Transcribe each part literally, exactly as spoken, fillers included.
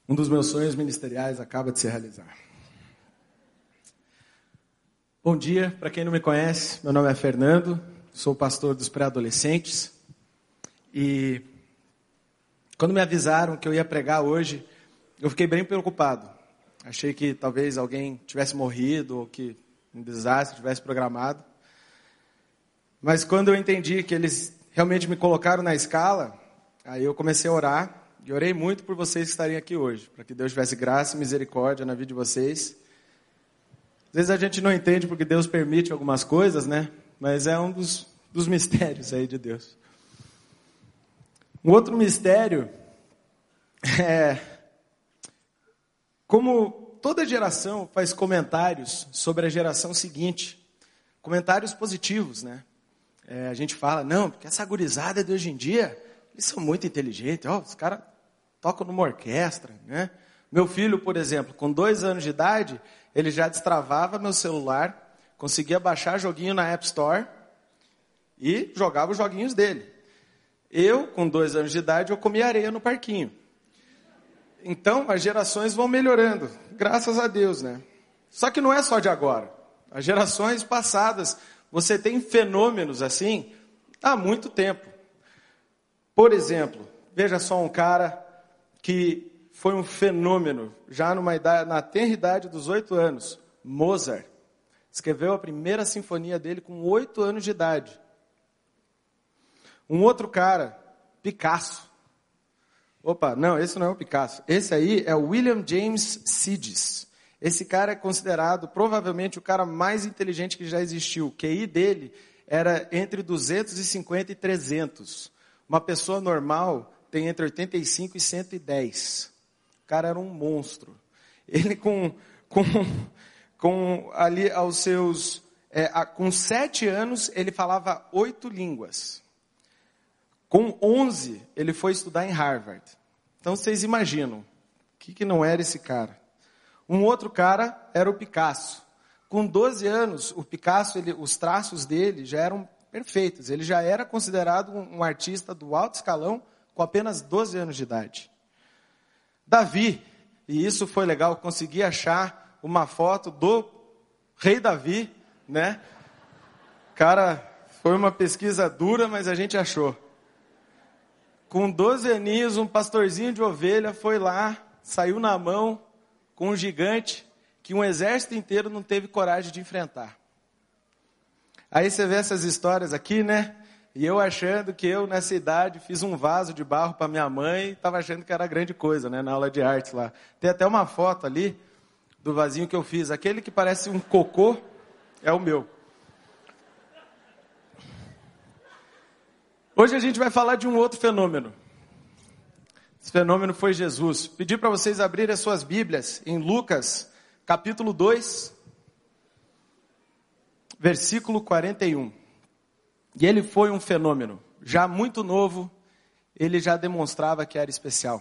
Um dos meus sonhos ministeriais acaba de se realizar. Bom dia, para quem não me conhece, meu nome é Fernando, sou pastor dos pré-adolescentes. E quando me avisaram que eu ia pregar hoje, eu fiquei bem preocupado. Achei que talvez alguém tivesse morrido ou que um desastre tivesse programado. Mas quando eu entendi que eles realmente me colocaram na escala, aí eu comecei a orar. E orei muito por vocês que estarem aqui hoje, para que Deus tivesse graça e misericórdia na vida de vocês. Às vezes a gente não entende porque Deus permite algumas coisas, né? Mas é um dos, dos mistérios aí de Deus. Um outro mistério é como toda geração faz comentários sobre a geração seguinte. Comentários positivos, né? É, a gente fala, não, porque essa gurizada de hoje em dia, eles são muito inteligentes, ó, os caras tocam numa orquestra, né? Meu filho, por exemplo, com dois anos de idade, ele já destravava meu celular, conseguia baixar joguinho na App Store e jogava os joguinhos dele. Eu, com dois anos de idade, eu comia areia no parquinho. Então, as gerações vão melhorando, graças a Deus, né? Só que não é só de agora. As gerações passadas, você tem fenômenos assim há muito tempo. Por exemplo, veja só um cara que foi um fenômeno, já numa idade, na tenra idade dos oito anos, Mozart. Escreveu a primeira sinfonia dele com oito anos de idade. Um outro cara, Picasso. Opa, não, esse não é o Picasso. Esse aí é o William James Sidis. Esse cara é considerado provavelmente o cara mais inteligente que já existiu. O Q I dele era entre duzentos e cinquenta e trezentos. Uma pessoa normal tem entre oitenta e cinco e cento e dez. O cara era um monstro. Ele com, com, com ali aos seus, é, com sete anos, ele falava oito línguas. Com onze, ele foi estudar em Harvard. Então vocês imaginam, o que, que não era esse cara? Um outro cara era o Picasso. Com doze anos, o Picasso, ele, os traços dele já eram perfeitos. Ele já era considerado um, um artista do alto escalão com apenas doze anos de idade. Davi, e isso foi legal, consegui achar uma foto do rei Davi, né? Cara, foi uma pesquisa dura, mas a gente achou. Com doze aninhos, um pastorzinho de ovelha foi lá, saiu na mão com um gigante que um exército inteiro não teve coragem de enfrentar. Aí você vê essas histórias aqui, né? E eu achando que eu, nessa idade, fiz um vaso de barro para minha mãe, estava achando que era grande coisa, né? Na aula de artes lá. Tem até uma foto ali do vasinho que eu fiz. Aquele que parece um cocô é o meu. Hoje a gente vai falar de um outro fenômeno. Esse fenômeno foi Jesus. Pedi para vocês abrirem as suas Bíblias em Lucas, capítulo dois, versículo quarenta e um. E ele foi um fenômeno. Já muito novo, ele já demonstrava que era especial.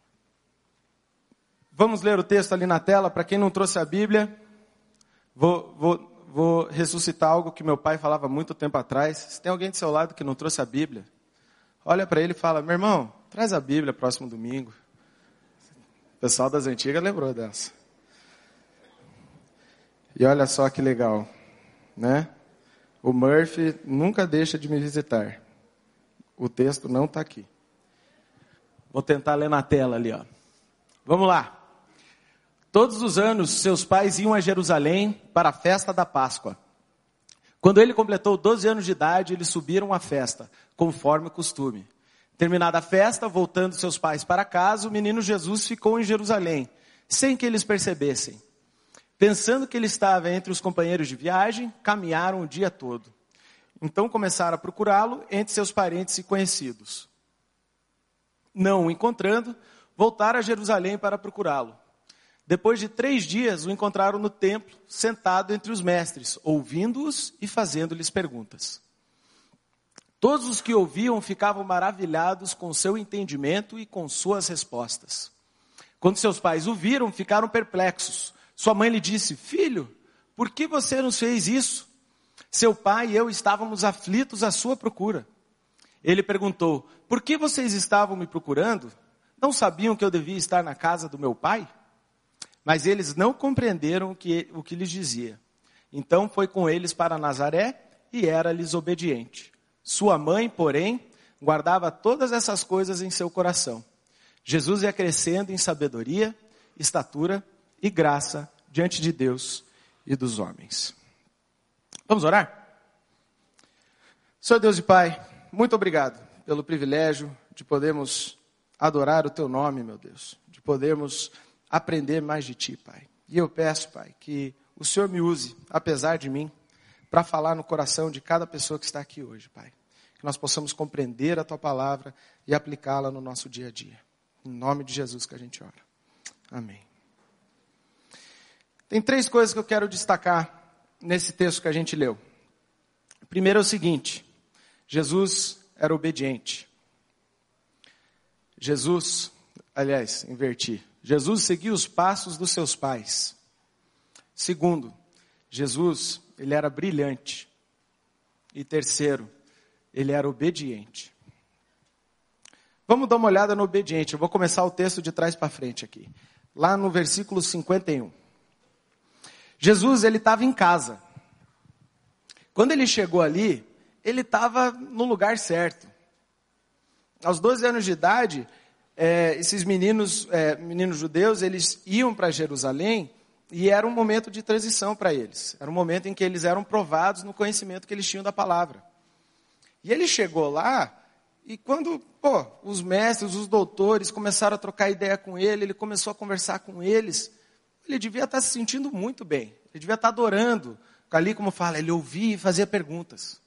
Vamos ler o texto ali na tela. Para quem não trouxe a Bíblia, vou, vou, vou ressuscitar algo que meu pai falava muito tempo atrás. Se tem alguém do seu lado que não trouxe a Bíblia, olha para ele e fala, meu irmão, traz a Bíblia próximo domingo. O pessoal das antigas lembrou dessa. E olha só que legal, né? O Murphy nunca deixa de me visitar. O texto não está aqui. Vou tentar ler na tela ali, ó. Vamos lá. Todos os anos, seus pais iam a Jerusalém para a festa da Páscoa. Quando ele completou doze anos de idade, eles subiram à festa, conforme o costume. Terminada a festa, voltando seus pais para casa, o menino Jesus ficou em Jerusalém, sem que eles percebessem. Pensando que ele estava entre os companheiros de viagem, caminharam o dia todo. Então começaram a procurá-lo entre seus parentes e conhecidos. Não o encontrando, voltaram a Jerusalém para procurá-lo. Depois de três dias, o encontraram no templo, sentado entre os mestres, ouvindo-os e fazendo-lhes perguntas. Todos os que ouviam ficavam maravilhados com seu entendimento e com suas respostas. Quando seus pais o viram, ficaram perplexos. Sua mãe lhe disse, filho, por que você nos fez isso? Seu pai e eu estávamos aflitos à sua procura. Ele perguntou, por que vocês estavam me procurando? Não sabiam que eu devia estar na casa do meu pai? Mas eles não compreenderam o que, o que lhes dizia. Então foi com eles para Nazaré e era-lhes obediente. Sua mãe, porém, guardava todas essas coisas em seu coração. Jesus ia crescendo em sabedoria, estatura e graça diante de Deus e dos homens. Vamos orar? Senhor Deus e Pai, muito obrigado pelo privilégio de podermos adorar o Teu nome, meu Deus. De podermos aprender mais de Ti, Pai. E eu peço, Pai, que o Senhor me use, apesar de mim, para falar no coração de cada pessoa que está aqui hoje, Pai. Que nós possamos compreender a Tua palavra e aplicá-la no nosso dia a dia. Em nome de Jesus que a gente ora. Amém. Tem três coisas que eu quero destacar nesse texto que a gente leu. Primeiro é o seguinte: Jesus era obediente. Jesus, aliás, inverti. Jesus seguia os passos dos seus pais. Segundo, Jesus, ele era brilhante. E terceiro, ele era obediente. Vamos dar uma olhada no obediente. Eu vou começar o texto de trás para frente aqui. Lá no versículo cinquenta e um. Jesus, ele estava em casa. Quando ele chegou ali, ele estava no lugar certo. Aos doze anos de idade, é, esses meninos, é, meninos judeus, eles iam para Jerusalém e era um momento de transição para eles. Era um momento em que eles eram provados no conhecimento que eles tinham da palavra. E ele chegou lá, e quando pô, os mestres, os doutores começaram a trocar ideia com ele, ele começou a conversar com eles, ele devia estar se sentindo muito bem. Ele devia estar adorando. Ali, como fala, ele ouvia e fazia perguntas.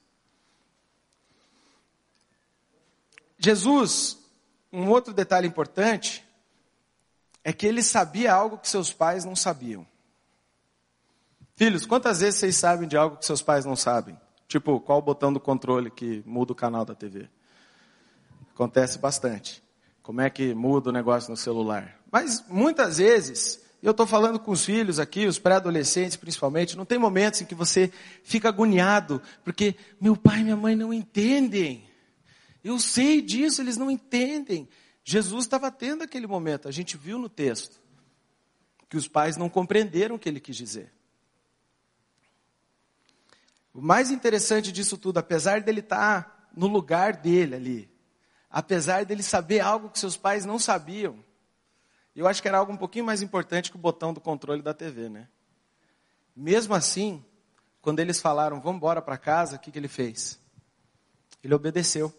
Jesus, um outro detalhe importante, é que ele sabia algo que seus pais não sabiam. Filhos, quantas vezes vocês sabem de algo que seus pais não sabem? Tipo, qual o botão do controle que muda o canal da T V? Acontece bastante. Como é que muda o negócio no celular? Mas, muitas vezes, eu estou falando com os filhos aqui, os pré-adolescentes principalmente, não tem momentos em que você fica agoniado, porque meu pai e minha mãe não entendem. Eu sei disso, eles não entendem. Jesus estava tendo aquele momento, a gente viu no texto, que os pais não compreenderam o que ele quis dizer. O mais interessante disso tudo, apesar dele estar no lugar dele ali, apesar dele saber algo que seus pais não sabiam, eu acho que era algo um pouquinho mais importante que o botão do controle da T V, né? Mesmo assim, quando eles falaram, vamos embora para casa, o que, que ele fez? Ele obedeceu.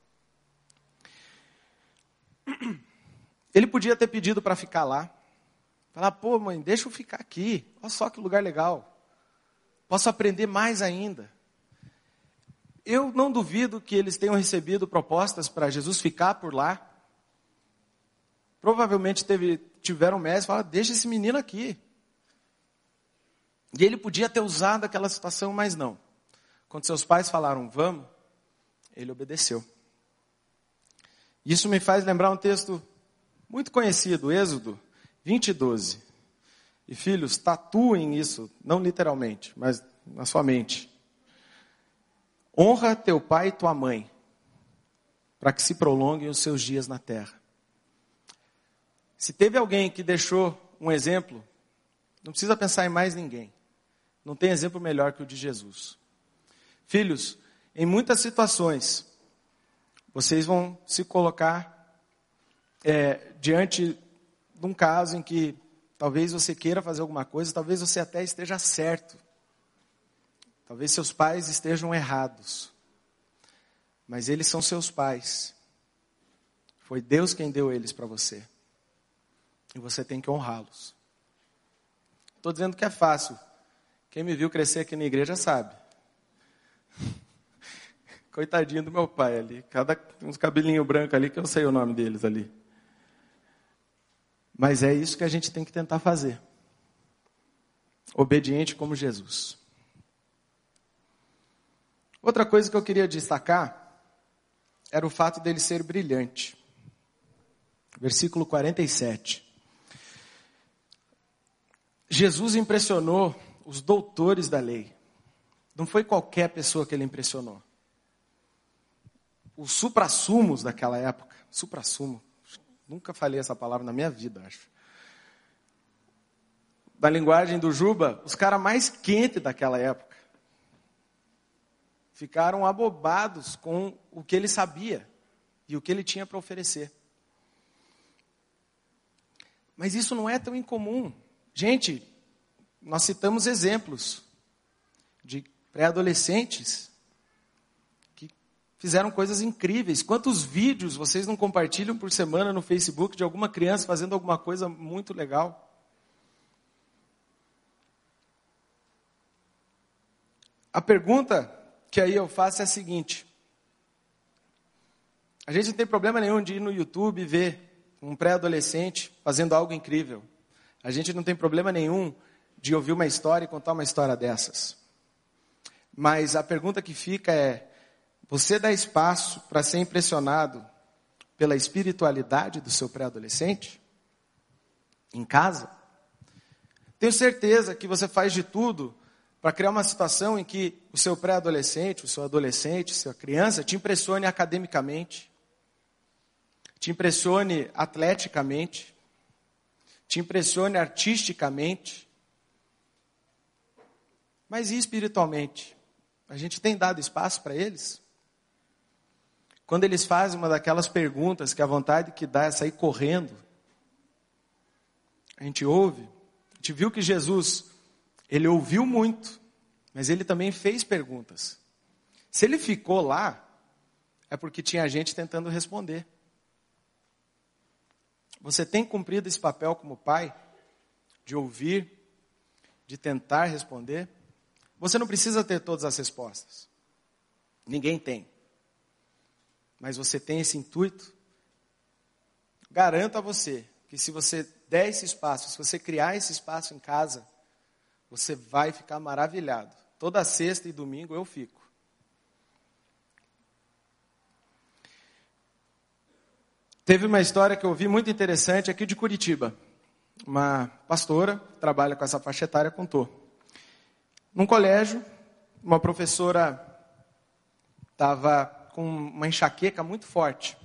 Ele podia ter pedido para ficar lá. Falar, pô mãe, deixa eu ficar aqui. Olha só que lugar legal. Posso aprender mais ainda. Eu não duvido que eles tenham recebido propostas para Jesus ficar por lá. Provavelmente teve, tiveram mestres que falaram, deixa esse menino aqui. E ele podia ter usado aquela situação, mas não. Quando seus pais falaram, vamos, ele obedeceu. Isso me faz lembrar um texto muito conhecido, Êxodo vinte, doze. E filhos, tatuem isso, não literalmente, mas na sua mente. Honra teu pai e tua mãe, para que se prolonguem os seus dias na terra. Se teve alguém que deixou um exemplo, não precisa pensar em mais ninguém. Não tem exemplo melhor que o de Jesus. Filhos, em muitas situações, vocês vão se colocar é, diante de um caso em que talvez você queira fazer alguma coisa, talvez você até esteja certo. Talvez seus pais estejam errados. Mas eles são seus pais. Foi Deus quem deu eles para você. E você tem que honrá-los. Estou dizendo que é fácil. Quem me viu crescer aqui na igreja sabe. Coitadinho do meu pai ali. Cada, uns cabelinhos brancos ali que eu sei o nome deles ali. Mas é isso que a gente tem que tentar fazer. Obediente como Jesus. Outra coisa que eu queria destacar era o fato dele ser brilhante. Versículo quarenta e sete. Jesus impressionou os doutores da lei. Não foi qualquer pessoa que ele impressionou. Os suprassumos daquela época, suprassumo, Nunca falei essa palavra na minha vida, acho. Da linguagem do Juba, os caras mais quentes daquela época ficaram abobados com o que ele sabia e o que ele tinha para oferecer. Mas isso não é tão incomum. Gente, nós citamos exemplos de pré-adolescentes que fizeram coisas incríveis. Quantos vídeos vocês não compartilham por semana no Facebook de alguma criança fazendo alguma coisa muito legal? A pergunta que aí eu faço é a seguinte. A gente não tem problema nenhum de ir no YouTube e ver um pré-adolescente fazendo algo incrível. A gente não tem problema nenhum de ouvir uma história e contar uma história dessas. Mas a pergunta que fica é, você dá espaço para ser impressionado pela espiritualidade do seu pré-adolescente? Em casa? Tenho certeza que você faz de tudo para criar uma situação em que o seu pré-adolescente, o seu adolescente, sua criança te impressione academicamente, te impressione atleticamente, te impressione artisticamente. Mas e espiritualmente? A gente tem dado espaço para eles? Quando eles fazem uma daquelas perguntas que a vontade que dá é sair correndo, a gente ouve, a gente viu que Jesus, ele ouviu muito, mas ele também fez perguntas. Se ele ficou lá, é porque tinha gente tentando responder. Você tem cumprido esse papel como pai, de ouvir, de tentar responder? Você não precisa ter todas as respostas. Ninguém tem. Mas você tem esse intuito? Garanto a você que se você der esse espaço, se você criar esse espaço em casa, você vai ficar maravilhado. Toda sexta e domingo eu fico. Teve uma história que eu ouvi muito interessante aqui de Curitiba. Uma pastora que trabalha com essa faixa etária contou. Num colégio, uma professora estava com uma enxaqueca muito forte.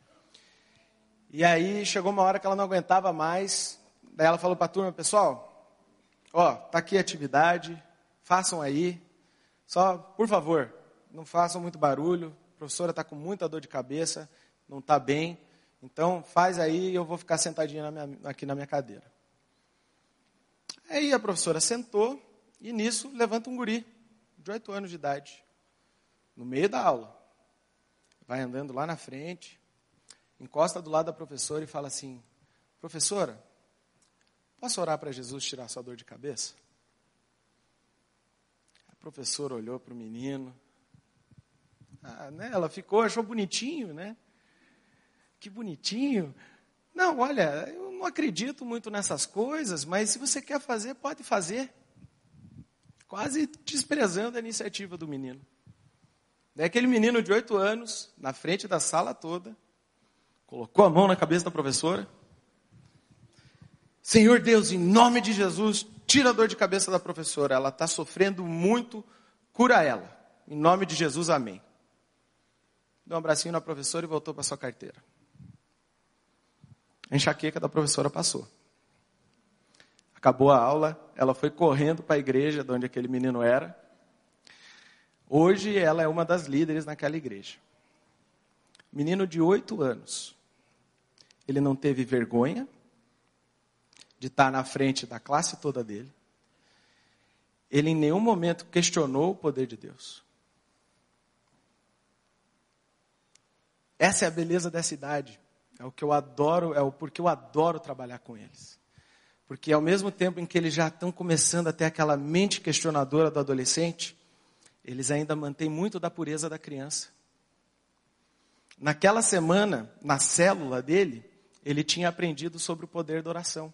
E aí chegou uma hora que ela não aguentava mais. Daí ela falou para a turma, pessoal, ó, tá aqui a atividade, façam aí. Só, por favor, não façam muito barulho. A professora está com muita dor de cabeça, não está bem. Então faz aí e eu vou ficar sentadinha na minha, aqui na minha cadeira. Aí a professora sentou. E nisso, levanta um guri, de oito anos de idade, no meio da aula. Vai andando lá na frente, encosta do lado da professora e fala assim, professora, posso orar para Jesus tirar sua dor de cabeça? A professora olhou para o menino, ah, né, ela ficou, achou bonitinho, né? Que bonitinho. Não, olha, eu não acredito muito nessas coisas, mas se você quer fazer, pode fazer. Quase desprezando a iniciativa do menino. Daí aquele menino de oito anos, na frente da sala toda, colocou a mão na cabeça da professora. Senhor Deus, em nome de Jesus, tira a dor de cabeça da professora. Ela está sofrendo muito, cura ela. Em nome de Jesus, amém. Deu um abracinho na professora e voltou para sua carteira. A enxaqueca da professora passou. Acabou a aula, ela foi correndo para a igreja de onde aquele menino era. Hoje ela é uma das líderes naquela igreja. Menino de oito anos. Ele não teve vergonha de estar na frente da classe toda dele. Ele em nenhum momento questionou o poder de Deus. Essa é a beleza dessa idade. É o que eu adoro, é o porque eu adoro trabalhar com eles. Porque ao mesmo tempo em que eles já estão começando a ter aquela mente questionadora do adolescente, eles ainda mantêm muito da pureza da criança. Naquela semana, na célula dele, ele tinha aprendido sobre o poder da oração.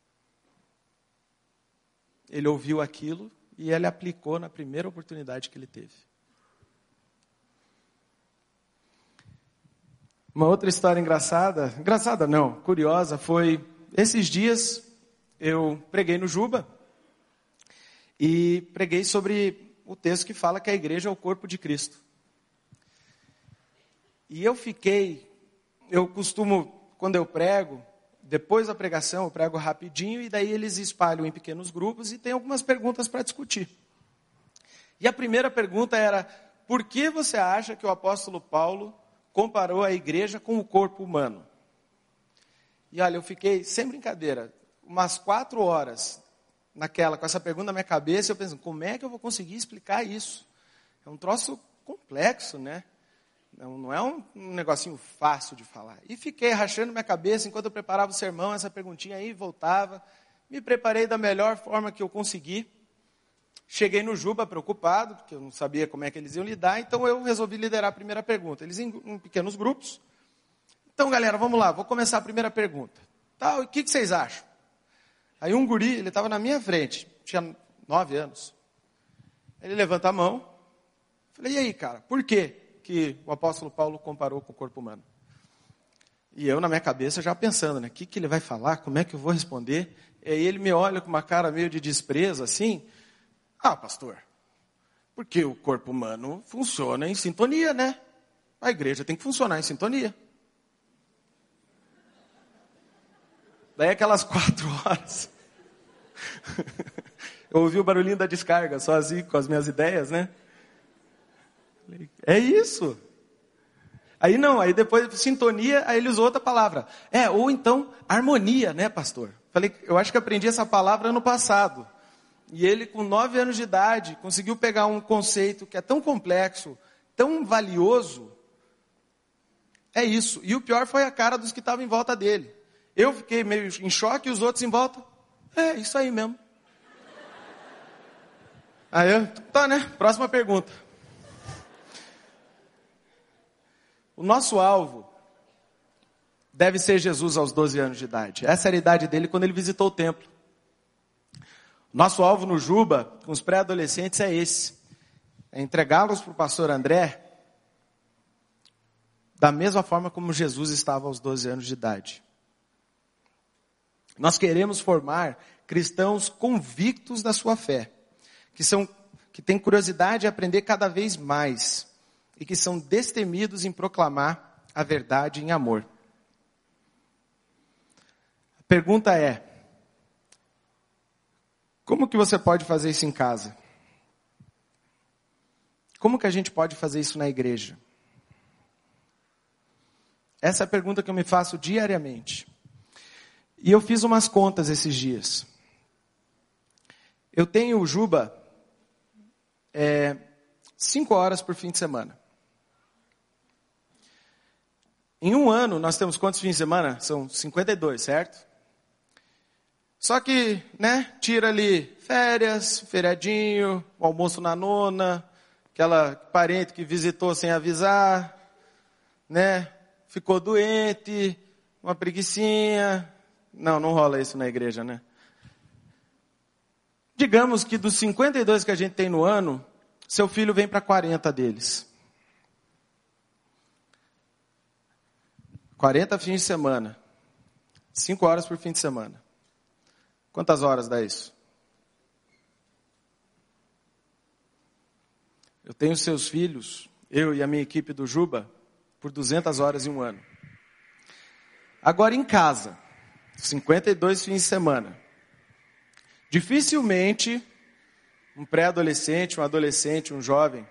Ele ouviu aquilo e ele aplicou na primeira oportunidade que ele teve. Uma outra história engraçada, engraçada não, curiosa, foi esses dias eu preguei no Juba e preguei sobre o texto que fala que a igreja é o corpo de Cristo. E eu fiquei, eu costumo quando eu prego, depois da pregação eu prego rapidinho e daí eles espalham em pequenos grupos e tem algumas perguntas para discutir. E a primeira pergunta era, por que você acha que o apóstolo Paulo comparou a igreja com o corpo humano? E olha, eu fiquei, sem brincadeira, umas quatro horas naquela, com essa pergunta na minha cabeça, eu pensando, como é que eu vou conseguir explicar isso? É um troço complexo, né? Não, não é um, um negocinho fácil de falar. E fiquei rachando minha cabeça enquanto eu preparava o sermão, essa perguntinha aí voltava. Me preparei da melhor forma que eu consegui. Cheguei no Juba preocupado, porque eu não sabia como é que eles iam lidar, então eu resolvi liderar a primeira pergunta. Eles em, em pequenos grupos. Então, galera, vamos lá, vou começar a primeira pergunta. Tá, o que, que vocês acham? Aí um guri, ele estava na minha frente, tinha nove anos. Ele levanta a mão. Falei, e aí, cara, por quê que o apóstolo Paulo comparou com o corpo humano? E eu, na minha cabeça, já pensando, né? O que, que ele vai falar? Como é que eu vou responder? E aí ele me olha com uma cara meio de desprezo, assim. Ah, pastor, porque o corpo humano funciona em sintonia, né? A igreja tem que funcionar em sintonia. Daí aquelas quatro horas, eu ouvi o barulhinho da descarga, sozinho com as minhas ideias, né? É isso. Aí não, aí depois sintonia, aí ele usou outra palavra. É, ou então harmonia, né, pastor? Falei, eu acho que aprendi essa palavra ano passado. E ele, com nove anos de idade, conseguiu pegar um conceito que é tão complexo, tão valioso. É isso. E o pior foi a cara dos que estavam em volta dele. Eu fiquei meio em choque e os outros em volta. É, isso aí mesmo. Aí eu, tá, né? Próxima pergunta. O nosso alvo deve ser Jesus aos doze anos de idade. Essa era a idade dele quando ele visitou o templo. Nosso alvo no Juba, com os pré-adolescentes, é esse. É entregá-los para o pastor André da mesma forma como Jesus estava aos doze anos de idade. Nós queremos formar cristãos convictos da sua fé, que, são, que têm curiosidade de aprender cada vez mais e que são destemidos em proclamar a verdade em amor. A pergunta é, como que você pode fazer isso em casa? Como que a gente pode fazer isso na igreja? Essa é a pergunta que eu me faço diariamente. E eu fiz umas contas esses dias. Eu tenho o Juba é, cinco horas por fim de semana. Em um ano, nós temos quantos fins de semana? São cinquenta e dois, certo? Só que, né, tira ali férias, feriadinho, o almoço na nona, aquela parente que visitou sem avisar, né, ficou doente, uma preguicinha. Não, não rola isso na igreja, né? Digamos que dos cinquenta e dois que a gente tem no ano, seu filho vem para quarenta deles. quarenta fins de semana. cinco horas por fim de semana. Quantas horas dá isso? Eu tenho seus filhos, eu e a minha equipe do Juba, por duzentas horas em um ano. Agora em casa, cinquenta e dois fins de semana. Dificilmente um pré-adolescente, um adolescente, um jovem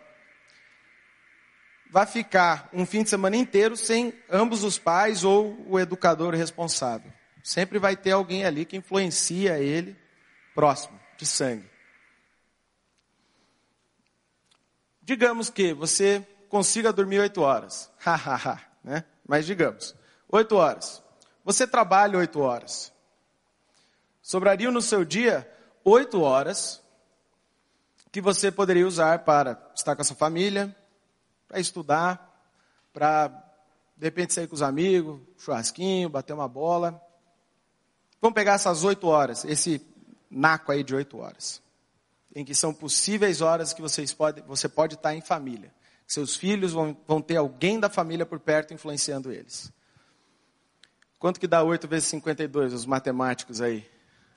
vai ficar um fim de semana inteiro sem ambos os pais ou o educador responsável. Sempre vai ter alguém ali que influencia ele próximo, de sangue. Digamos que você consiga dormir oito horas. Hahaha, né? Mas digamos, oito horas. Você trabalha oito horas. Sobrariam no seu dia oito horas que você poderia usar para estar com a sua família, para estudar, para, de repente, sair com os amigos, churrasquinho, bater uma bola. Vamos pegar essas oito horas, esse naco aí de oito horas, em que são possíveis horas que vocês pode, você pode estar em família. Seus filhos vão, vão ter alguém da família por perto influenciando eles. Quanto que dá oito vezes cinquenta e dois, os matemáticos aí?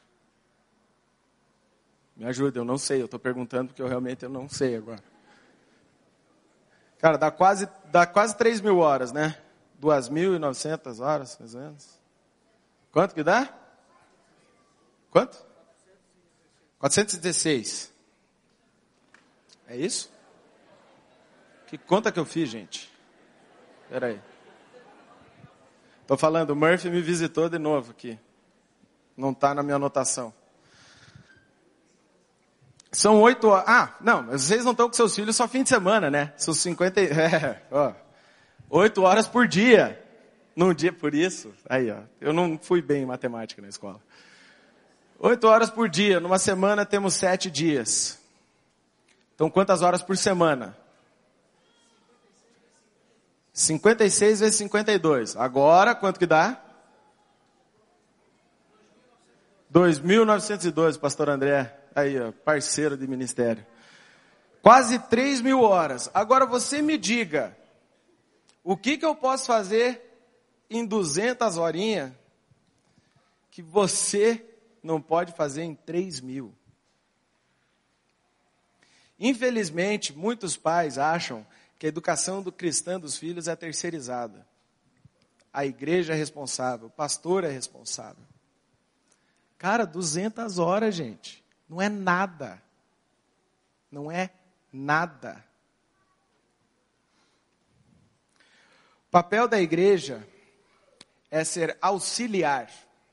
Me ajuda, eu não sei, eu estou perguntando porque eu realmente eu não sei agora. Cara, dá quase, dá quase três mil horas, né? duas mil e novecentas horas, mais ou menos. Quanto que dá? Quanto? quatrocentos e dezesseis. É isso? Que conta que eu fiz, gente? Espera aí. Estou falando, o Murphy me visitou de novo aqui. Não está na minha anotação. São oito horas. Ah, não, vocês não estão com seus filhos só fim de semana, né? São cinquenta. É, ó. Oito horas por dia. Num dia por isso. Aí, ó. Eu não fui bem em matemática na escola. Oito horas por dia. Numa semana temos sete dias. Então, quantas horas por semana? cinquenta e seis vezes cinquenta e dois. Agora, quanto que dá? dois mil novecentos e doze, pastor André. Aí, ó, parceiro de ministério. Quase três mil horas. Agora você me diga, o que que eu posso fazer em duzentas horinhas que você não pode fazer em três mil? Infelizmente, muitos pais acham que a educação do cristã dos filhos é terceirizada. A igreja é responsável, o pastor é responsável. Cara, duzentas horas, gente. Não é nada. Não é nada. O papel da igreja é ser auxiliar.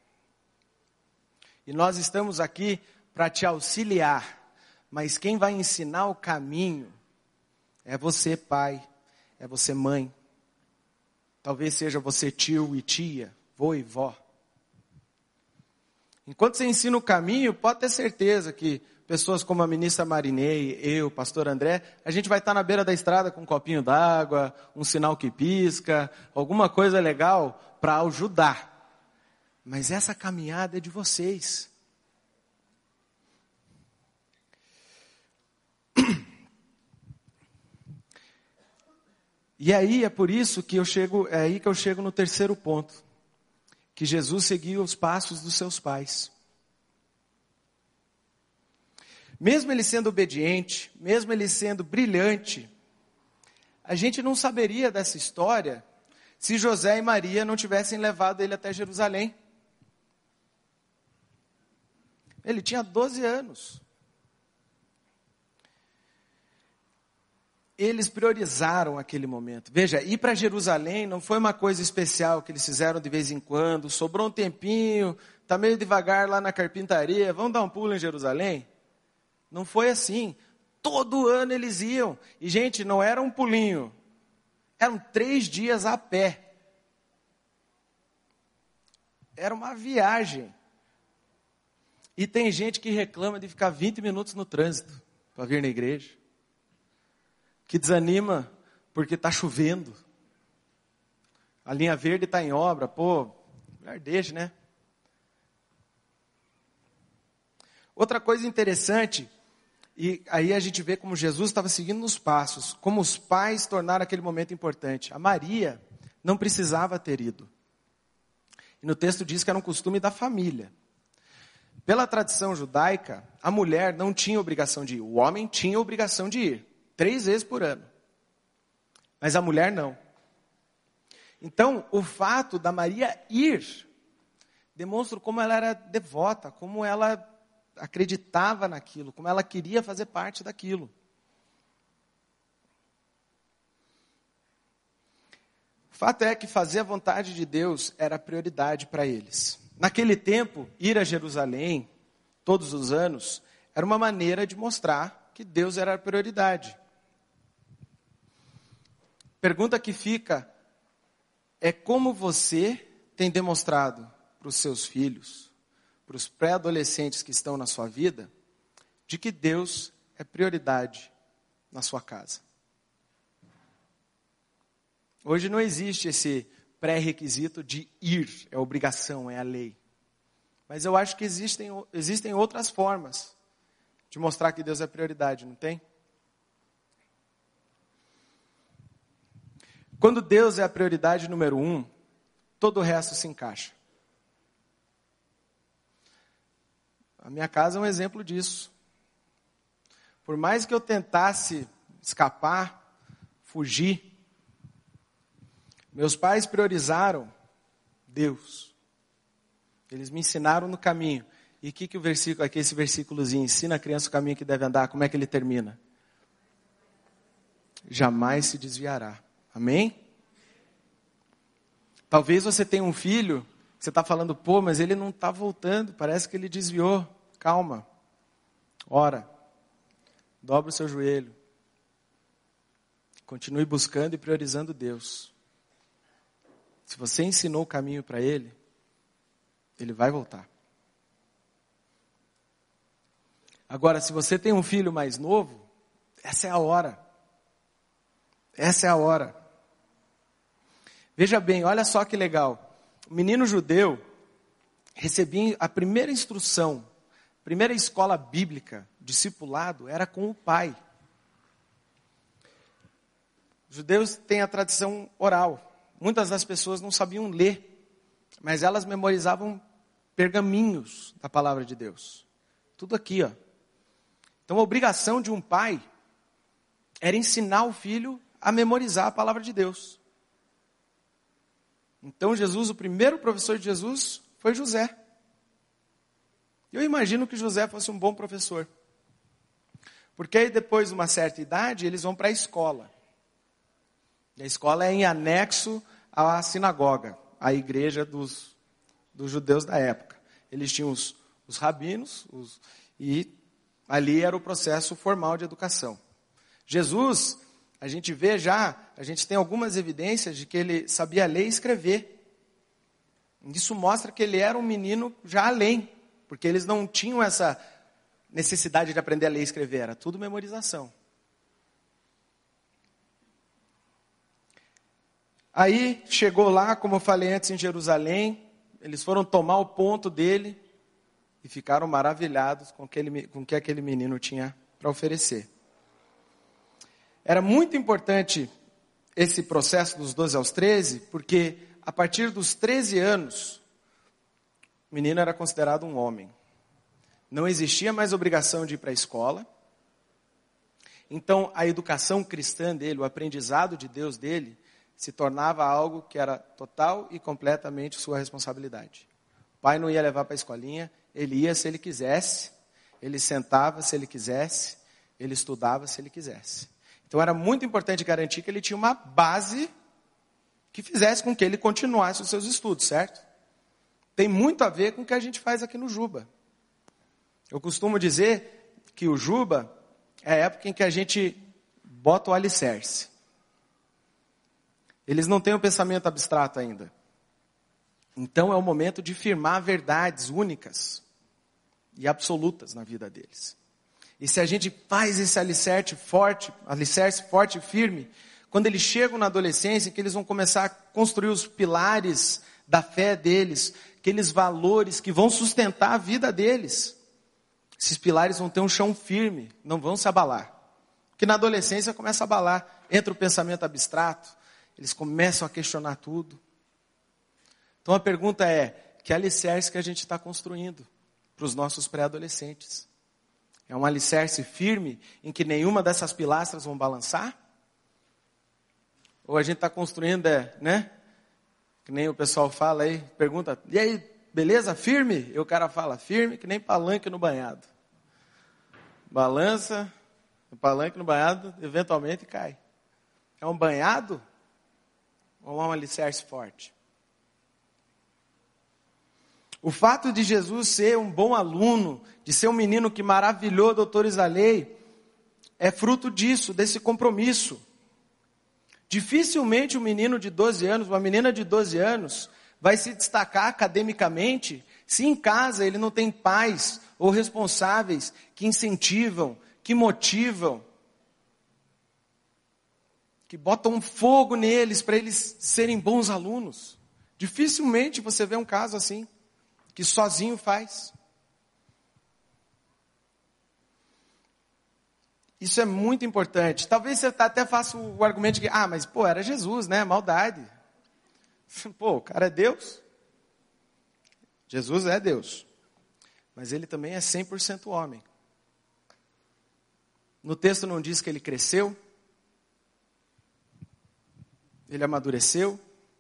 E nós estamos aqui para te auxiliar. Mas quem vai ensinar o caminho é você, pai. É você, mãe. Talvez seja você, tio e tia, vô e vó. Enquanto você ensina o caminho, pode ter certeza que pessoas como a ministra Marinei, eu, pastor André, a gente vai estar na beira da estrada com um copinho d'água, um sinal que pisca, alguma coisa legal para ajudar. Mas essa caminhada é de vocês. E aí é por isso que eu chego, é aí que eu chego no terceiro ponto. Que Jesus seguiu os passos dos seus pais. Mesmo ele sendo obediente, mesmo ele sendo brilhante, a gente não saberia dessa história se José e Maria não tivessem levado ele até Jerusalém. Ele tinha doze anos. Eles priorizaram aquele momento. Veja, ir para Jerusalém não foi uma coisa especial que eles fizeram de vez em quando. Sobrou um tempinho, está meio devagar lá na carpintaria, vamos dar um pulo em Jerusalém? Não foi assim. Todo ano eles iam. E, gente, não era um pulinho. Eram três dias a pé. Era uma viagem. E tem gente que reclama de ficar vinte minutos no trânsito para vir na igreja. Que desanima porque está chovendo. A linha verde está em obra. Pô, melhor deixa, né? Outra coisa interessante, e aí a gente vê como Jesus estava seguindo nos passos, como os pais tornaram aquele momento importante. A Maria não precisava ter ido. E no texto diz que era um costume da família. Pela tradição judaica, a mulher não tinha obrigação de ir. O homem tinha obrigação de ir. Três vezes por ano. Mas a mulher não. Então, o fato da Maria ir demonstra como ela era devota, como ela acreditava naquilo, como ela queria fazer parte daquilo. O fato é que fazer a vontade de Deus era prioridade para eles. Naquele tempo, ir a Jerusalém, todos os anos, era uma maneira de mostrar que Deus era a prioridade. Pergunta que fica é como você tem demonstrado para os seus filhos, para os pré-adolescentes que estão na sua vida, de que Deus é prioridade na sua casa. Hoje não existe esse pré-requisito de ir, é obrigação, é a lei. Mas eu acho que existem, existem outras formas de mostrar que Deus é prioridade, não tem? Quando Deus é a prioridade número um, todo o resto se encaixa. A minha casa é um exemplo disso. Por mais que eu tentasse escapar, fugir, Meus pais priorizaram Deus. Eles me ensinaram no caminho. E o que, que o versículo, aqui esse versículozinho, ensina a criança o caminho que deve andar, como é que ele termina? Jamais se desviará. Amém? Talvez você tenha um filho, você está falando, pô, mas ele não está voltando, parece que ele desviou. Calma. Ora. Dobra o seu joelho. Continue buscando e priorizando Deus. Se você ensinou o caminho para ele, ele vai voltar. Agora, se você tem um filho mais novo, essa é a hora. Essa é a hora. Veja bem, olha só que legal. O menino judeu recebia a primeira instrução, a primeira escola bíblica, discipulado, era com o pai. Os judeus têm a tradição oral. Muitas das pessoas não sabiam ler, mas elas memorizavam pergaminhos da palavra de Deus. Tudo aqui, ó. Então a obrigação de um pai era ensinar o filho a memorizar a palavra de Deus. Então Jesus, o primeiro professor de Jesus, foi José. Eu imagino que José fosse um bom professor. Porque aí depois de uma certa idade, eles vão para a escola. E a escola é em anexo à sinagoga, à igreja dos, dos judeus da época. Eles tinham os, os rabinos, os, e ali era o processo formal de educação. Jesus, a gente vê já, a gente tem algumas evidências de que ele sabia ler e escrever. Isso mostra que ele era um menino já além, porque eles não tinham essa necessidade de aprender a ler e escrever, era tudo memorização. Aí chegou lá, como eu falei antes, em Jerusalém, eles foram tomar o ponto dele e ficaram maravilhados com, aquele, com o que aquele menino tinha para oferecer. Era muito importante esse processo dos doze aos treze, porque a partir dos treze anos, o menino era considerado um homem. Não existia mais obrigação de ir para a escola. Então, a educação cristã dele, o aprendizado de Deus dele, se tornava algo que era total e completamente sua responsabilidade. O pai não ia levar para a escolinha, ele ia se ele quisesse, ele sentava se ele quisesse, ele estudava se ele quisesse. Então era muito importante garantir que ele tinha uma base que fizesse com que ele continuasse os seus estudos, certo? Tem muito a ver com o que a gente faz aqui no Juba. Eu costumo dizer que o Juba é a época em que a gente bota o alicerce. Eles não têm um pensamento abstrato ainda. Então é o momento de firmar verdades únicas e absolutas na vida deles. E se a gente faz esse alicerce forte, alicerce forte e firme, quando eles chegam na adolescência, que eles vão começar a construir os pilares da fé deles, aqueles valores que vão sustentar a vida deles. Esses pilares vão ter um chão firme, não vão se abalar. Porque na adolescência começa a abalar, entra o pensamento abstrato, eles começam a questionar tudo. Então a pergunta é, que alicerce que a gente está construindo para os nossos pré-adolescentes? É um alicerce firme em que nenhuma dessas pilastras vão balançar? Ou a gente está construindo, é, né? Que nem o pessoal fala aí, pergunta, e aí, beleza, firme? E o cara fala, firme que nem palanque no banhado. Balança, o palanque no banhado, eventualmente cai. É um banhado? Ou é um alicerce forte? O fato de Jesus ser um bom aluno, de ser um menino que maravilhou doutores da lei, é fruto disso, desse compromisso. Dificilmente um menino de doze anos, uma menina de doze anos, vai se destacar academicamente se em casa ele não tem pais ou responsáveis que incentivam, que motivam, que botam fogo neles para eles serem bons alunos. Dificilmente você vê um caso assim, que sozinho faz. Isso é muito importante. Talvez você até faça o argumento de que, ah, mas pô, era Jesus, né? Maldade. Pô, o cara é Deus. Jesus é Deus. Mas ele também é cem por cento homem. No texto não diz que ele cresceu, ele amadureceu,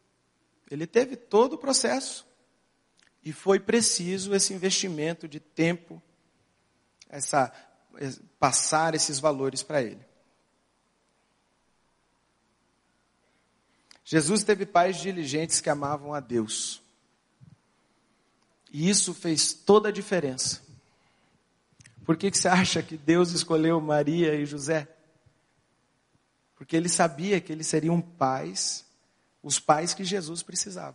Ele teve todo o processo. E foi preciso esse investimento de tempo, essa, passar esses valores para ele. Jesus teve pais diligentes que amavam a Deus. E isso fez toda a diferença. Por que que você acha que Deus escolheu Maria e José? Porque ele sabia que eles seriam pais, os pais que Jesus precisava.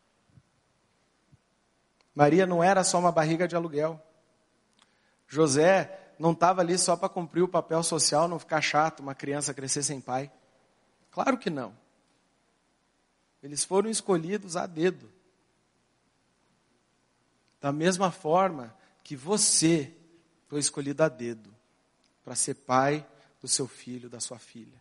Maria não era só uma barriga de aluguel. José não estava ali só para cumprir o papel social, não ficar chato, uma criança crescer sem pai. Claro que não. Eles foram escolhidos a dedo. Da mesma forma que você foi escolhido a dedo para ser pai do seu filho, da sua filha.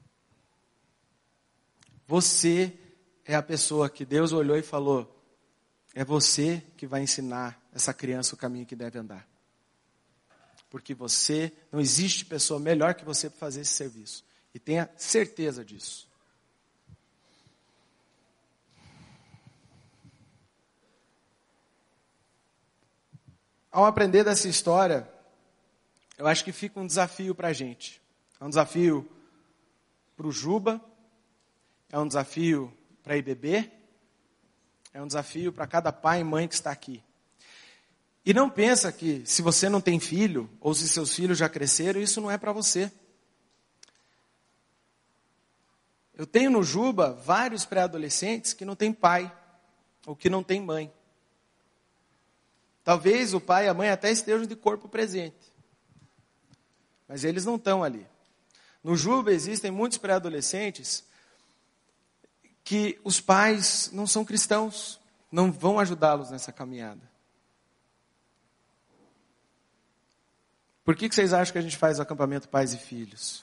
Você é a pessoa que Deus olhou e falou, é você que vai ensinar essa criança o caminho que deve andar. Porque você, não existe pessoa melhor que você para fazer esse serviço. E tenha certeza disso. Ao aprender dessa história, eu acho que fica um desafio para a gente. É um desafio para o Juba, é um desafio para a I B B, é um desafio para cada pai e mãe que está aqui. E não pensa que se você não tem filho, ou se seus filhos já cresceram, isso não é para você. Eu tenho no Juba vários pré-adolescentes que não têm pai, ou que não têm mãe. Talvez o pai e a mãe até estejam de corpo presente. Mas eles não estão ali. No Juba existem muitos pré-adolescentes que os pais não são cristãos, não vão ajudá-los nessa caminhada. Por que que vocês acham que a gente faz o acampamento Pais e Filhos?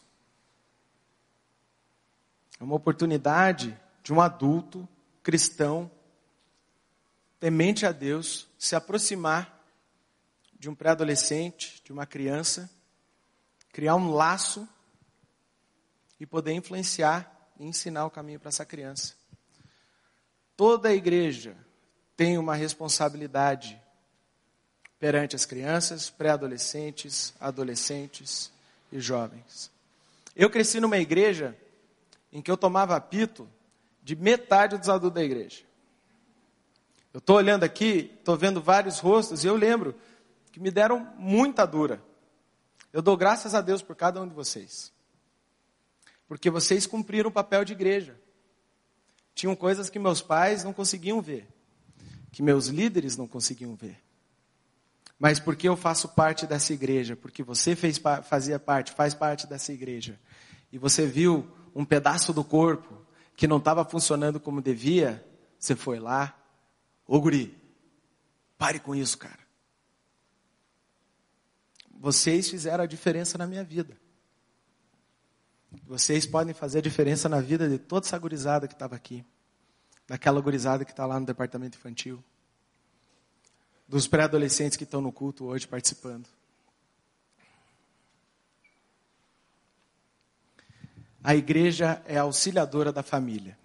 É uma oportunidade de um adulto cristão, temente a Deus, se aproximar de um pré-adolescente, de uma criança, criar um laço e poder influenciar e ensinar o caminho para essa criança. Toda a igreja tem uma responsabilidade perante as crianças, pré-adolescentes, adolescentes e jovens. Eu cresci numa igreja em que eu tomava apito de metade dos adultos da igreja. Eu estou olhando aqui, estou vendo vários rostos e eu lembro que me deram muita dura. Eu dou graças a Deus por cada um de vocês. Porque vocês cumpriram o papel de igreja. Tinham coisas que meus pais não conseguiam ver. Que meus líderes não conseguiam ver. Mas porque eu faço parte dessa igreja, porque você fez, fazia parte, faz parte dessa igreja, e você viu um pedaço do corpo que não estava funcionando como devia, você foi lá, ô guri, pare com isso, cara. Vocês fizeram a diferença na minha vida. Vocês podem fazer a diferença na vida de toda essa gurizada que estava aqui, daquela gurizada que está lá no departamento infantil, dos pré-adolescentes que estão no culto hoje participando. A igreja é a auxiliadora da família.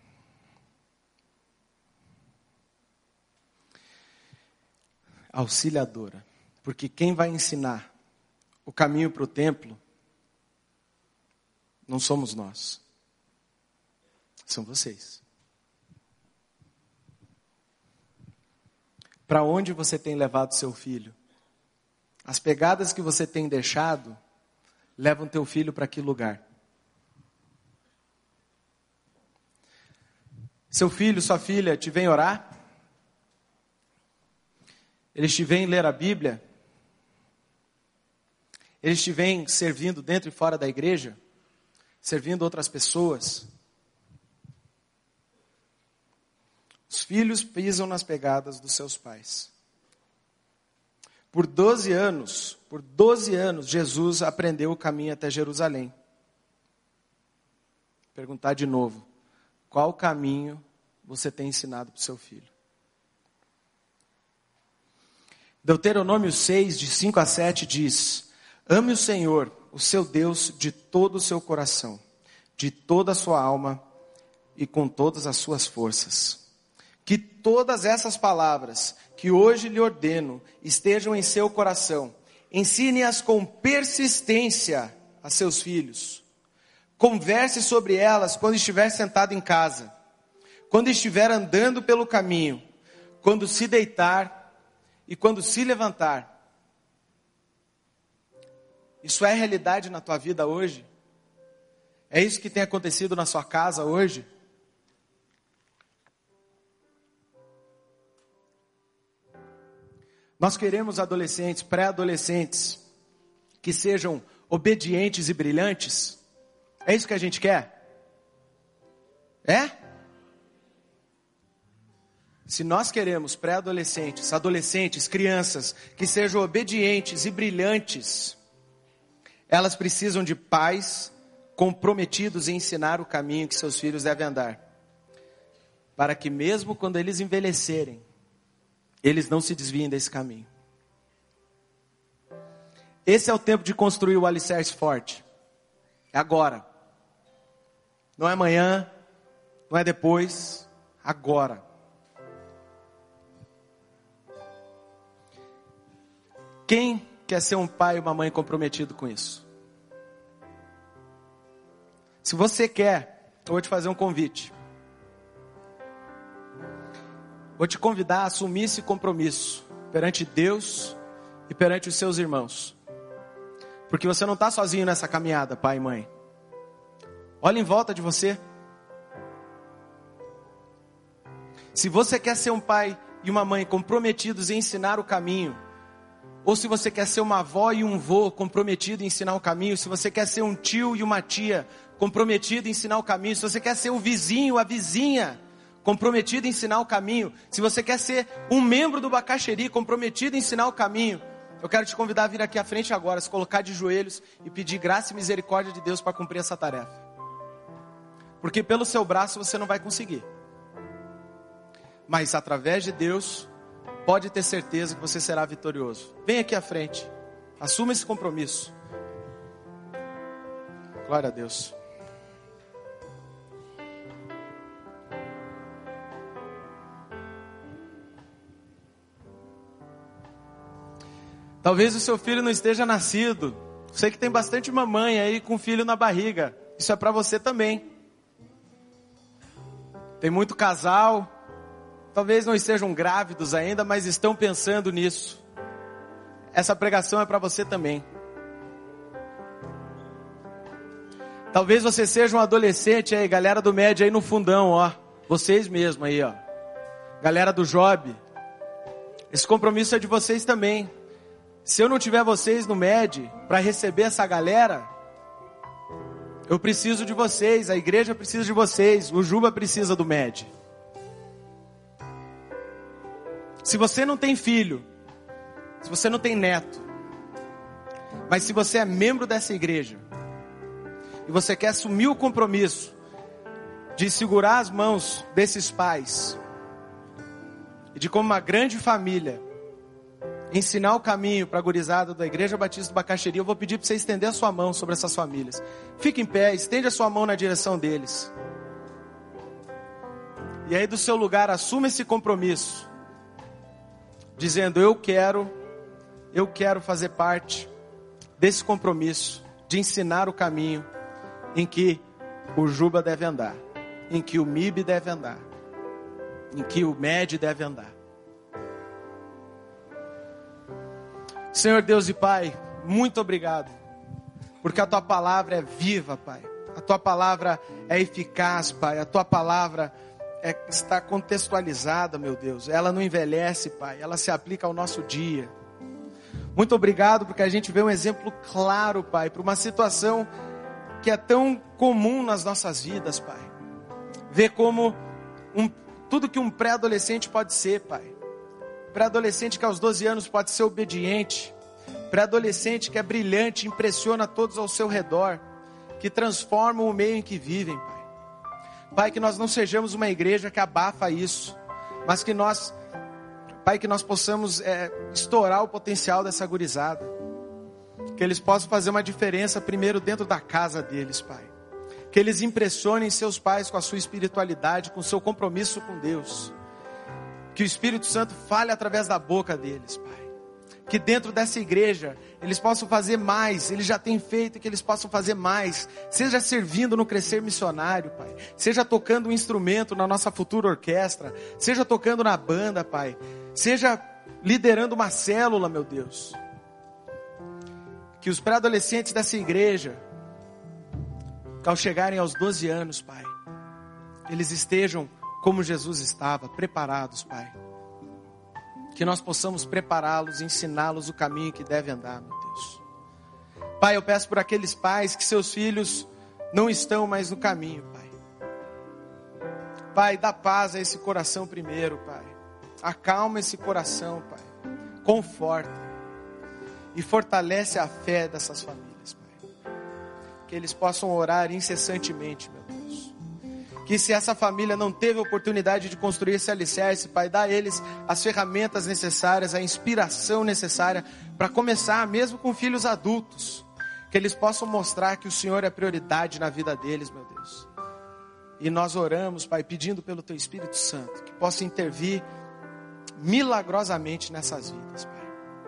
Auxiliadora. Porque quem vai ensinar o caminho para o templo não somos nós. São vocês. Para onde você tem levado seu filho? As pegadas que você tem deixado levam teu filho para que lugar? Seu filho, sua filha te vem orar? Eles te vêm ler a Bíblia? Eles te vêm servindo dentro e fora da igreja? Servindo outras pessoas? Os filhos pisam nas pegadas dos seus pais. Por doze anos, por doze anos, Jesus aprendeu o caminho até Jerusalém. Perguntar de novo, qual caminho você tem ensinado para o seu filho? Deuteronômio seis, de cinco a sete diz, ame o Senhor, o seu Deus, de todo o seu coração, de toda a sua alma e com todas as suas forças. que todas essas palavras que hoje lhe ordeno estejam em seu coração. Ensine-as com persistência a seus filhos. Converse sobre elas quando estiver sentado em casa, quando estiver andando pelo caminho, quando se deitar e quando se levantar. Isso é realidade na tua vida hoje? É isso que tem acontecido na sua casa hoje? Nós queremos adolescentes, pré-adolescentes, que sejam obedientes e brilhantes. É isso que a gente quer? É? Se nós queremos pré-adolescentes, adolescentes, crianças, que sejam obedientes e brilhantes, elas precisam de pais comprometidos em ensinar o caminho que seus filhos devem andar. Para que mesmo quando eles envelhecerem, eles não se desviem desse caminho. Esse é o tempo de construir o alicerce forte. É agora. Não é amanhã, não é depois, agora. Quem quer ser um pai e uma mãe comprometido com isso? Se você quer, eu vou te fazer um convite. Vou te convidar a assumir esse compromisso perante Deus e perante os seus irmãos. Porque você não está sozinho nessa caminhada, pai e mãe. Olha em volta de você. Se você quer ser um pai e uma mãe comprometidos em ensinar o caminho, ou se você quer ser uma avó e um vô comprometido em ensinar o caminho, se você quer ser um tio e uma tia comprometido em ensinar o caminho, se você quer ser o vizinho, a vizinha comprometido em ensinar o caminho, se você quer ser um membro do Bacaxeri comprometido em ensinar o caminho, eu quero te convidar a vir aqui à frente agora, se colocar de joelhos e pedir graça e misericórdia de Deus para cumprir essa tarefa. Porque pelo seu braço você não vai conseguir. Mas através de Deus, pode ter certeza que você será vitorioso. Vem aqui à frente, assuma esse compromisso. Glória a Deus. Talvez o seu filho não esteja nascido. Sei que tem bastante mamãe aí com filho na barriga. Isso é para você também. Tem muito casal. Talvez não estejam grávidos ainda, mas estão pensando nisso. Essa pregação é para você também. Talvez você seja um adolescente aí, galera do médio aí no fundão, ó. Vocês mesmo aí, ó. Galera do Job. Esse compromisso é de vocês também. Se eu não tiver vocês no M E D para receber essa galera, eu preciso de vocês, a igreja precisa de vocês, o Juba precisa do M E D. Se você não tem filho, se você não tem neto, mas se você é membro dessa igreja, e você quer assumir o compromisso de segurar as mãos desses pais, e de como uma grande família, ensinar o caminho para a gurizada da Igreja Batista do Bacaxeri, eu vou pedir para você estender a sua mão sobre essas famílias. Fique em pé, estende a sua mão na direção deles. E aí do seu lugar, assuma esse compromisso, dizendo, eu quero, eu quero fazer parte desse compromisso, de ensinar o caminho em que o Juba deve andar, em que o M I B deve andar, em que o M E D deve andar. Senhor Deus e Pai, muito obrigado, porque a Tua palavra é viva, Pai. A Tua palavra é eficaz, Pai. A Tua palavra é, está contextualizada, meu Deus. Ela não envelhece, Pai. Ela se aplica ao nosso dia. Muito obrigado, porque a gente vê um exemplo claro, Pai, para uma situação que é tão comum nas nossas vidas, Pai. Ver como um, tudo que um pré-adolescente pode ser, Pai. Pré-adolescente que aos doze anos pode ser obediente. Pré-adolescente que é brilhante, impressiona todos ao seu redor. Que transforma o meio em que vivem, Pai. Pai, que nós não sejamos uma igreja que abafa isso. Mas que nós, Pai, que nós possamos é, estourar o potencial dessa gurizada. Que eles possam fazer uma diferença primeiro dentro da casa deles, Pai. Que eles impressionem seus pais com a sua espiritualidade, com o seu compromisso com Deus. Que o Espírito Santo fale através da boca deles, Pai. Que dentro dessa igreja eles possam fazer mais, eles já têm feito, que eles possam fazer mais, seja servindo no crescer missionário, Pai, seja tocando um instrumento na nossa futura orquestra, seja tocando na banda, Pai, seja liderando uma célula, meu Deus. Que os pré-adolescentes dessa igreja, ao chegarem aos doze anos, Pai, eles estejam como Jesus estava, preparados, Pai. Que nós possamos prepará-los, ensiná-los o caminho que deve andar, meu Deus. Pai, eu peço por aqueles pais que seus filhos não estão mais no caminho, Pai. Pai, dá paz a esse coração primeiro, Pai. Acalma esse coração, Pai. Conforta. E fortalece a fé dessas famílias, Pai. Que eles possam orar incessantemente, meu Deus. Que se essa família não teve a oportunidade de construir esse alicerce, Pai, dá a eles as ferramentas necessárias, a inspiração necessária para começar, mesmo com filhos adultos. Que eles possam mostrar que o Senhor é prioridade na vida deles, meu Deus. E nós oramos, Pai, pedindo pelo Teu Espírito Santo, que possa intervir milagrosamente nessas vidas, Pai.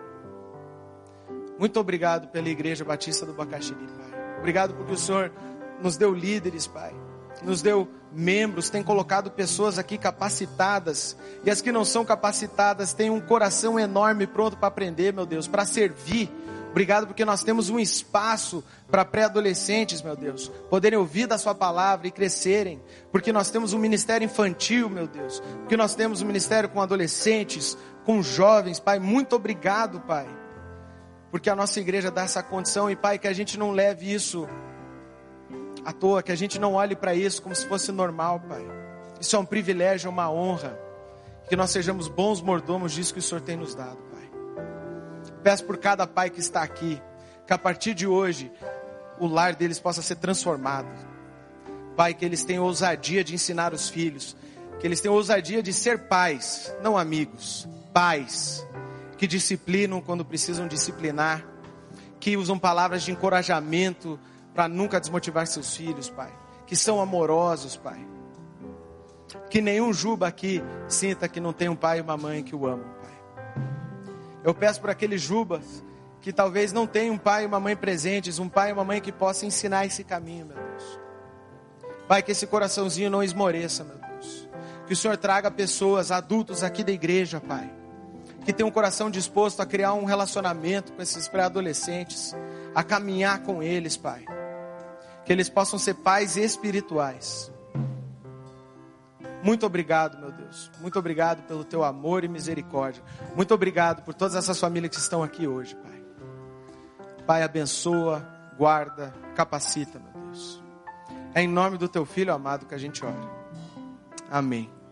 Muito obrigado pela Igreja Batista do Bacaxiri, Pai. Obrigado porque o Senhor nos deu líderes, Pai. Nos deu membros, tem colocado pessoas aqui capacitadas. E as que não são capacitadas têm um coração enorme pronto para aprender, meu Deus, para servir. Obrigado porque nós temos um espaço para pré-adolescentes, meu Deus, poderem ouvir da sua palavra e crescerem. Porque nós temos um ministério infantil, meu Deus. Porque nós temos um ministério com adolescentes, com jovens, Pai. Muito obrigado, Pai. Porque a nossa igreja dá essa condição e, Pai, que a gente não leve isso à toa, que a gente não olhe para isso como se fosse normal, Pai. Isso é um privilégio, é uma honra. Que nós sejamos bons mordomos disso que o Senhor tem nos dado, Pai. Peço por cada pai que está aqui, que a partir de hoje, o lar deles possa ser transformado. Pai, que eles tenham ousadia de ensinar os filhos. Que eles tenham ousadia de ser pais, não amigos. Pais, que disciplinam quando precisam disciplinar. Que usam palavras de encorajamento para nunca desmotivar seus filhos, Pai. Que são amorosos, Pai. Que nenhum juba aqui sinta que não tem um pai e uma mãe que o amam, Pai. Eu peço por aqueles jubas que talvez não tenham um pai e uma mãe presentes, um pai e uma mãe que possa ensinar esse caminho, meu Deus. Pai, que esse coraçãozinho não esmoreça, meu Deus. Que o Senhor traga pessoas, adultos aqui da igreja, Pai. Que tenham um coração disposto a criar um relacionamento com esses pré-adolescentes, a caminhar com eles, Pai. Que eles possam ser pais espirituais. Muito obrigado, meu Deus. Muito obrigado pelo Teu amor e misericórdia. Muito obrigado por todas essas famílias que estão aqui hoje, Pai. Pai, abençoa, guarda, capacita, meu Deus. É em nome do Teu Filho amado que a gente ora. Amém.